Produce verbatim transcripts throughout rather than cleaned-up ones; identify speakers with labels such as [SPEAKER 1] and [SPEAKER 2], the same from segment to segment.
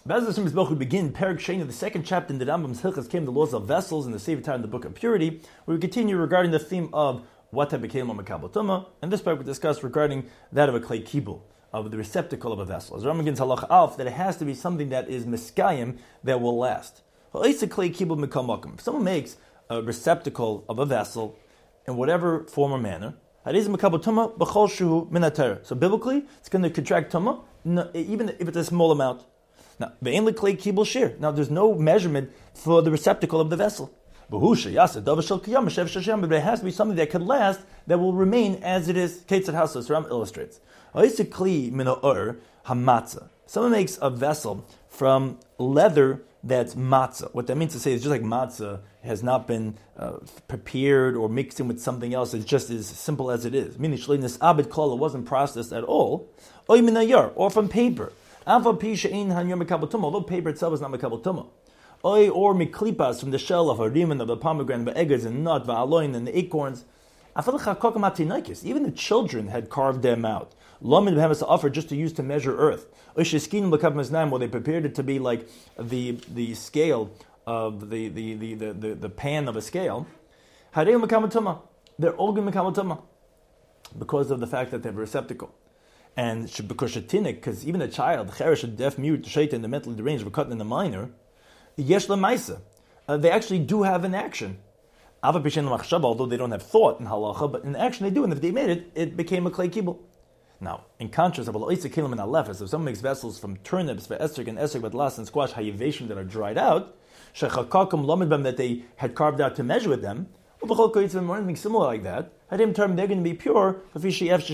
[SPEAKER 1] As we begin Perek Sheni, the second chapter in the Rambam's Hilchos came the laws of vessels in the Sefer Torah in the Book of Purity, where we continue regarding the theme of what type of kelim are mekabel tumah, and this part we discuss regarding that of a klei kibul, of the receptacle of a vessel. As Rambam begins halacha alf, that it has to be something that is miskayim, that will last. If someone makes a receptacle of a vessel in whatever form or manner, so biblically, it's going to contract tumah, even if it's a small amount. Now, now, there's no measurement for the receptacle of the vessel. But it has to be something that can last, that will remain as it is. Ketzad Hasos Ram illustrates. Someone makes a vessel from leather that's matzah. What that means to say is just like matzah has not been uh, prepared or mixed in with something else. It's just as simple as it is. Meaning, it wasn't processed at all. Or from paper. Although paper itself is not mekabel tumah. Or miklipas, from the shell of a riman, of the pomegranate, the eggs and nut, va'aloin, and the acorns. Even the children had carved them out. Lamin behemoths offered just to use to measure earth. Well, they prepared it to be like the the scale of the the the, the, the, the pan of a scale. They're all going mekabel tumah because of the fact that they have a receptacle. And because shetinik, because even a child, cherish, a deaf, mute, shaitan, the mentally deranged, were cut in the minor, yesh lemaisa, they actually do have an action. Although they don't have thought in halacha, but in action they do, and if they made it, it became a klei kibul. Now, in contrast, if someone makes vessels from turnips, for esrog and esrog, batlas and squash, hayivation that are dried out, that they had carved out to measure with them, or anything similar like that, they're going to be pure. They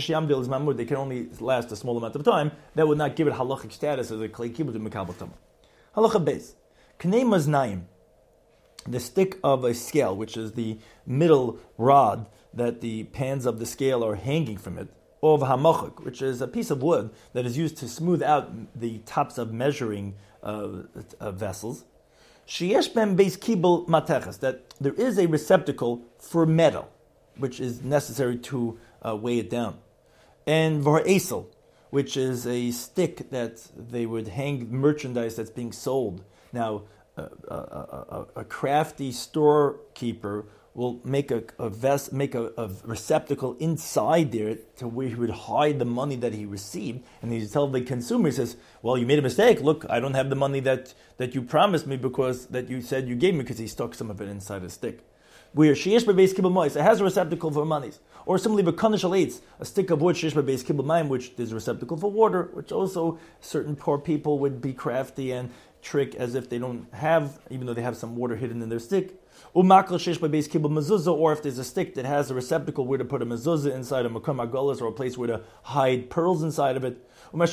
[SPEAKER 1] can only last a small amount of time. That would not give it halachic status as a klei kibul to mekabel tumah. Halacha beis. Knei maznayim, the stick of a scale, which is the middle rod that the pans of the scale are hanging from it, or hamachuk, which is a piece of wood that is used to smooth out the tops of measuring uh, uh, vessels. Sheyesh ben beis kibul mateches, that there is a receptacle for metal, which is necessary to uh, weigh it down. And var esel, which is a stick that they would hang merchandise that's being sold. Now, uh, a, a, a crafty storekeeper will make a, a vest, make a, a receptacle inside there to where he would hide the money that he received, and he tell the consumer, he says, "Well, you made a mistake. Look, I don't have the money that, that you promised me because that you said you gave me," because he stuck some of it inside a stick. Where sheyesh bebeis kibul mois, it has a receptacle for monies. Or similarly, bekanish alates, a stick of wood, sheyesh bebeis kibul mayim, which is a receptacle for water, which also certain poor people would be crafty and trick as if they don't have, even though they have some water hidden in their stick. Umakal sheyesh bebeis kibul mezuzah, or if there's a stick that has a receptacle where to put a mezuzah inside, a makom agolas, or a place where to hide pearls inside of it. Or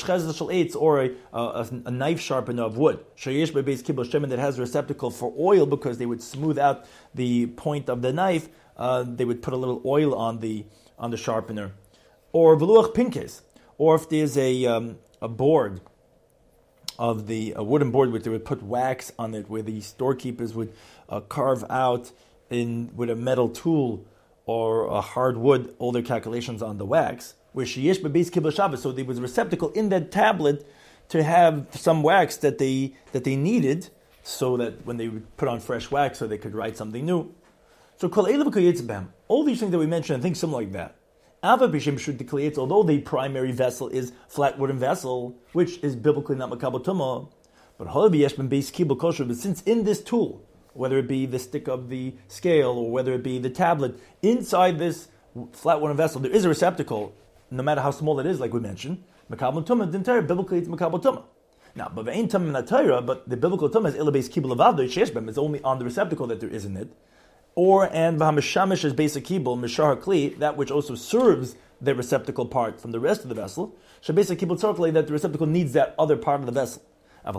[SPEAKER 1] a, a, a knife sharpener of wood, that has a receptacle for oil, because they would smooth out the point of the knife. Uh, they would put a little oil on the on the sharpener. Or veluach pinkes, or if there's a um, a board of the a wooden board which they would put wax on it, where the storekeepers would uh, carve out in with a metal tool or a hard wood all their calculations on the wax. Where sheyesh bebeis kibul Shabbos, so there was a receptacle in that tablet to have some wax that they that they needed, so that when they would put on fresh wax, so they could write something new. So all these things that we mentioned, and things similar like that. Although the primary vessel is flat wooden vessel, which is biblically not mekabel tumah, but since in this tool, whether it be the stick of the scale or whether it be the tablet, inside this flat wooden vessel, there is a receptacle. No matter how small it is, like we mentioned, mekabel tumah didn't biblically it's mekabel tumah. Now, but the ain't tumah Torah, but the biblical tumah is ila beis kibul avado sheshbem. It's only on the receptacle that there is in it, or and v'hamishamish is beis kibul mishar kli, that which also serves the receptacle part from the rest of the vessel. Shebeis kibul tzorkli, that the receptacle needs that other part of the vessel. But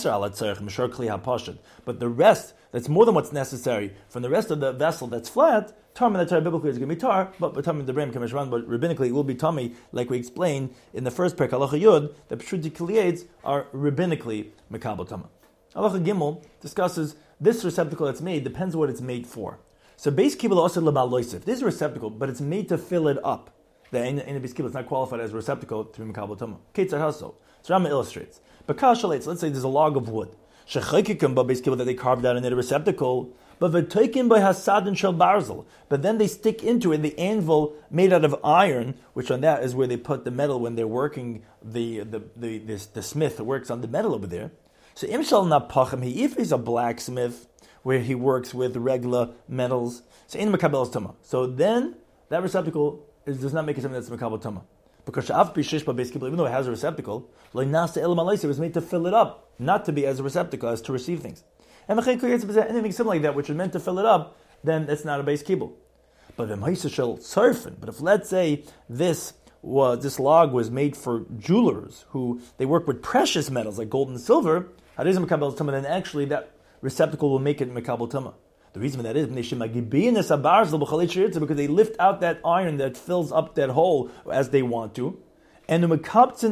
[SPEAKER 1] the rest, that's more than what's necessary from the rest of the vessel that's flat, tar in the Torah biblically is going to be tar, but tar in the Brem Kameshran, but rabbinically it will be tummy, like we explained in the first parak, Halacha Yud, that Pshut Kiliates are rabbinically mekabel tumah. Halacha Gimel discusses this receptacle that's made, depends on what it's made for. So beis kibul also lebal loisif. This is a receptacle, but it's made to fill it up. The beis kibul is not qualified as a receptacle to be mekabel tumah. Ketzar haso. So Rama illustrates. Bakashalates, let's say there's a log of wood. Shechaykikim ba beis kibul that they carved out in a receptacle. But v'toikim by hasadin shel barzel. But then they stick into it the anvil made out of iron, which on that is where they put the metal when they're working. The the the this, the smith works on the metal over there. So imshal napachim he if he's a blacksmith where he works with regular metals. So in makabel tuma. So then that receptacle is, does not make it something that's makabel tuma. Because even though it has a receptacle, it was made to fill it up, not to be as a receptacle, as to receive things. And anything similar like that, which is meant to fill it up, then it's not a base kibul. But the shel surfing. But if let's say this was this log was made for jewelers who they work with precious metals like gold and silver, then actually that receptacle will make it makabel tuma. The reason for that is because they lift out that iron that fills up that hole as they want to. And and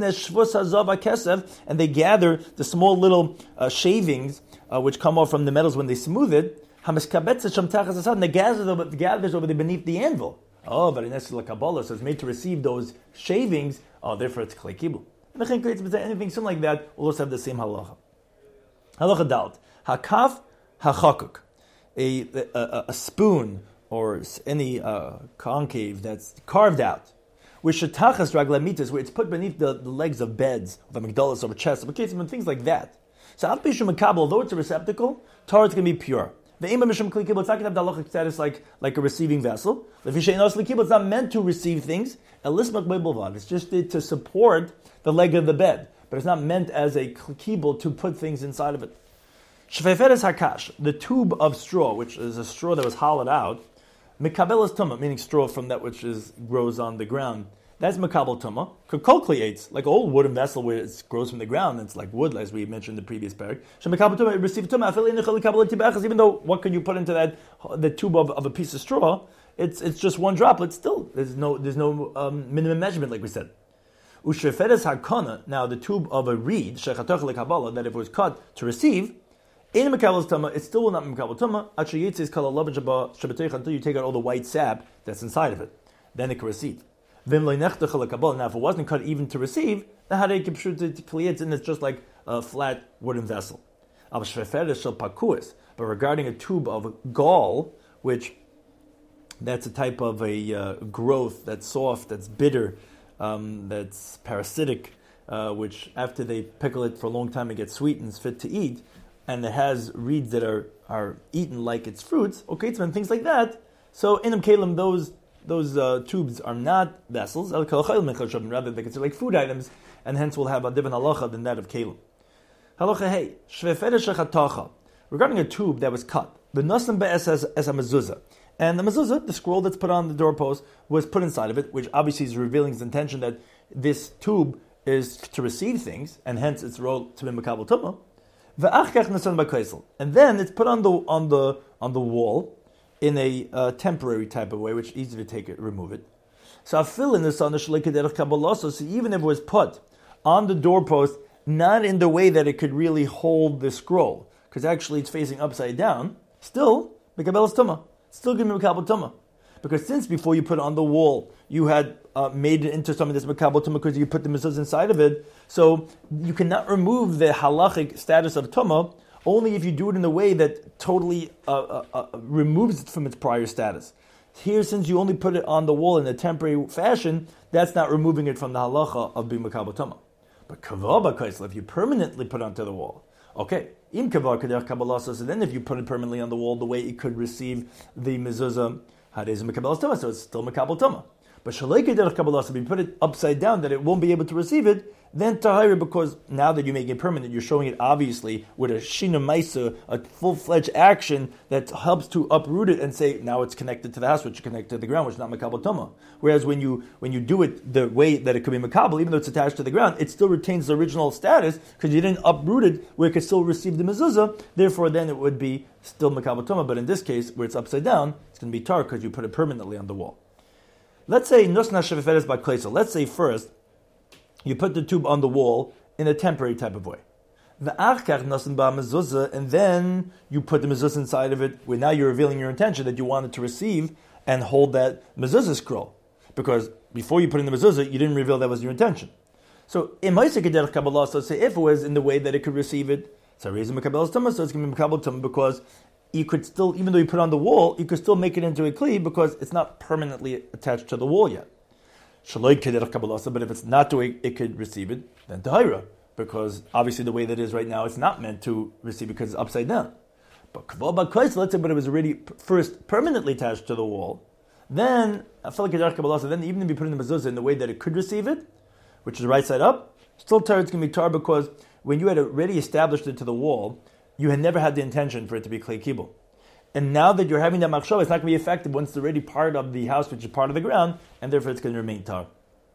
[SPEAKER 1] they gather the small little uh, shavings uh, which come off from the metals when they smooth it. And they gather over, gathers over there beneath the anvil. Oh, but in Esel Kabbalah, so it's made to receive those shavings. Oh, therefore it's klei kibul. Anything similar like that will also have the same halacha. Halacha dalt hakaf hachakuk. A, a, a spoon or any uh, concave that's carved out, with shetachas raglamitas, where it's put beneath the, the legs of beds, of a migdalis, of a chest, of a case, and things like that. So, although it's a receptacle, Torah is going to be pure. The aim of Mishum Kli Kibul, it's not going to have the halachic status like, like a receiving vessel. It's not meant to receive things. It's just to support the leg of the bed, but it's not meant as a kibul to put things inside of it. Shefeferes hakash, the tube of straw, which is a straw that was hollowed out, mekabelas tumah, meaning straw from that which is grows on the ground. That's mekabel tumah. Kokol kliates, like an old wooden vessel where it grows from the ground, it's like wood, as we mentioned in the previous parak. Shemekabel tumah, it received tumah. Even though what can you put into that the tube of, of a piece of straw? It's it's just one droplet. Still, there's no there's no um, minimum measurement, like we said. Usheferes hakana. Now the tube of a reed, shechatoch lekabala, that if it was cut to receive. In Mekabel's Tama, it still will not be Mekabel Tama. Until you take out all the white sap that's inside of it, then it can receive. Now, if it wasn't cut even to receive, then it's just like a flat wooden vessel. But regarding a tube of gall, which that's a type of a uh, growth that's soft, that's bitter, um, that's parasitic, uh, which after they pickle it for a long time, it gets sweet and is fit to eat. And it has reeds that are, are eaten like its fruits, okay, and things like that. So in them kalim, those those uh, tubes are not vessels, rather they consider like food items, and hence will have a different halacha than that of kalim. Halacha hey, regarding a tube that was cut, the nasam be'es as a mezuzah, and the mezuzah, the scroll that's put on the doorpost, was put inside of it, which obviously is revealing his intention that this tube is to receive things, and hence its role to be makabel tumah. And then it's put on the on the on the wall in a uh, temporary type of way, which is easy to take it, remove it. So I fill in this on the shleikah kabbalah. So even if it was put on the doorpost, not in the way that it could really hold the scroll, because actually it's facing upside down, still mekabel tumah, still give me mekabel tumah. Because since before you put it on the wall, you had uh, made it into something that's makabel tumah because you put the mezuzah inside of it, so you cannot remove the halachic status of tumah only if you do it in a way that totally uh, uh, uh, removes it from its prior status. Here, since you only put it on the wall in a temporary fashion, that's not removing it from the halacha of being makabel tumah. But kavah b'kaisel, if you permanently put it onto the wall, okay. Im kavah k'derech kabbalah, so then if you put it permanently on the wall, the way it could receive the mezuzah, so it's still makabel tumah. But shaleikei derech kabbalah, so if you put it upside down that it won't be able to receive it, then tahira, because now that you're making it permanent, you're showing it obviously with a shina maisa, a full-fledged action that helps to uproot it and say now it's connected to the house, which is connected to the ground, which is not makabel tumah. Whereas when you when you do it the way that it could be makabel, even though it's attached to the ground, it still retains the original status because you didn't uproot it where it could still receive the mezuzah. Therefore, then it would be still makabel tumah. But in this case, where it's upside down, it's going to be tar because you put it permanently on the wall. Let's say nusna sheveferes bad kleisel. Let's say first you put the tube on the wall in a temporary type of way. And then you put the mezuzah inside of it, where now you're revealing your intention that you wanted to receive and hold that mezuzah scroll. Because before you put in the mezuzah, you didn't reveal that was your intention. So in Ma'aseh Kabbalah, so say if it was in the way that it could receive it, so raising Mekabel Tumah, so it's going to be Mekabel Tumah because you could still, even though you put it on the wall, you could still make it into a kli because it's not permanently attached to the wall yet. Shaloi Kederach Kabbalah, but if it's not the way it could receive it, then Tahira, because obviously the way that it is right now, it's not meant to receive it because it's upside down. But Kavod B'Kais, let's say, but it was already first permanently attached to the wall, then Afal Kederach Kabbalah, then even if you put it in the mezuzah in the way that it could receive it, which is right side up, still tar, it's going to be tar because when you had already established it to the wall, you had never had the intention for it to be klei kibul. And now that you're having that machshava, it's not going to be effective once it's already part of the house, which is part of the ground, and therefore it's going to remain tar.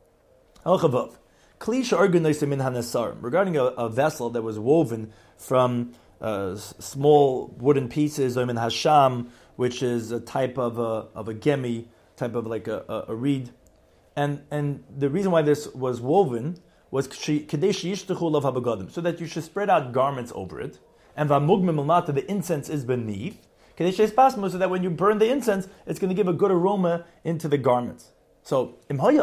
[SPEAKER 1] Regarding a, a vessel that was woven from uh, small wooden pieces, or hasham, which is a type of a, of a gemi, type of like a, a, a reed. And and the reason why this was woven was so that you should spread out garments over it. And the incense is beneath. So that when you burn the incense, it's going to give a good aroma into the garments. So,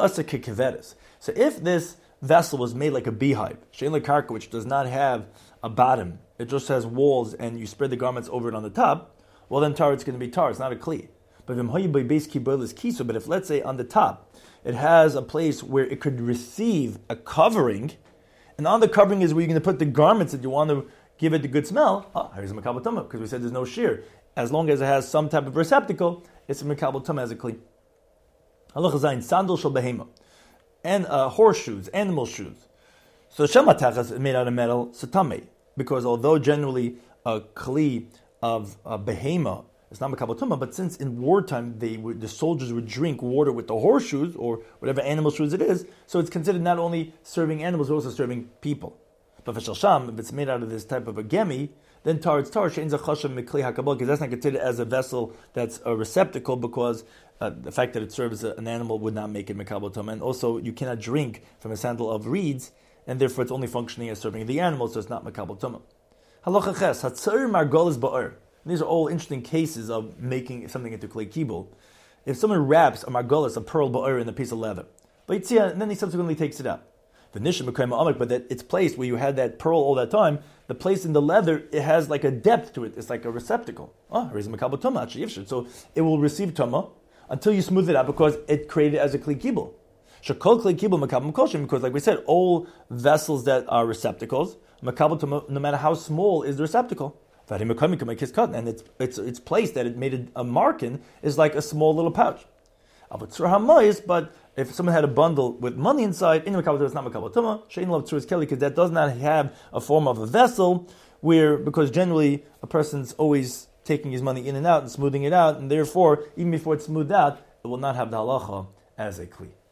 [SPEAKER 1] so if this vessel was made like a beehive, which does not have a bottom, it just has walls, and you spread the garments over it on the top, well then tar, it's going to be tar, it's not a kli. But but if, let's say, on the top, it has a place where it could receive a covering, and on the covering is where you're going to put the garments that you want to give it a good smell. Oh, here's a mekabel tumah, because we said there's no shear. As long as it has some type of receptacle, it's a mekabel tumah as a kli. Halacha zayin, sandal shel behema, and uh, horseshoes, animal shoes. So shematach is made out of metal, satame, because although generally a kli of a behema, it's not mekabel tumah, but since in wartime they would, the soldiers would drink water with the horseshoes or whatever animal shoes it is, so it's considered not only serving animals but also serving people. But for sham, if it's made out of this type of a gemi, then tar it's tar she'inza chashav mikli hakabel, because that's not considered as a vessel that's a receptacle, because uh, the fact that it serves a, an animal would not make it mekabel tumah, and also you cannot drink from a sandal of reeds, and therefore it's only functioning as serving the animal, so it's not mekabel tumah. Halacha ches hatzar margolis ba'or. These are all interesting cases of making something into klei kibul. If someone wraps a margolis, a pearl ba'or, in a piece of leather, but and then he subsequently takes it out, the nishim became amek, but that it's placed where you had that pearl all that time, the place in the leather, it has like a depth to it. It's like a receptacle. Oh, so it will receive tumah until you smooth it out, because it created as a kli kibul. Shekol kli kibul mekabel koshim, because like we said, all vessels that are receptacles, mekabel tumah, no matter how small is the receptacle. And its its its place that it made a mark in is like a small little pouch. But if someone had a bundle with money inside, in the mekabel tumah, it's not mekabel tumah. Shein love tzuris keli, because that does not have a form of a vessel, where because generally a person's always taking his money in and out and smoothing it out, and therefore even before it's smoothed out, it will not have the halacha as a kli.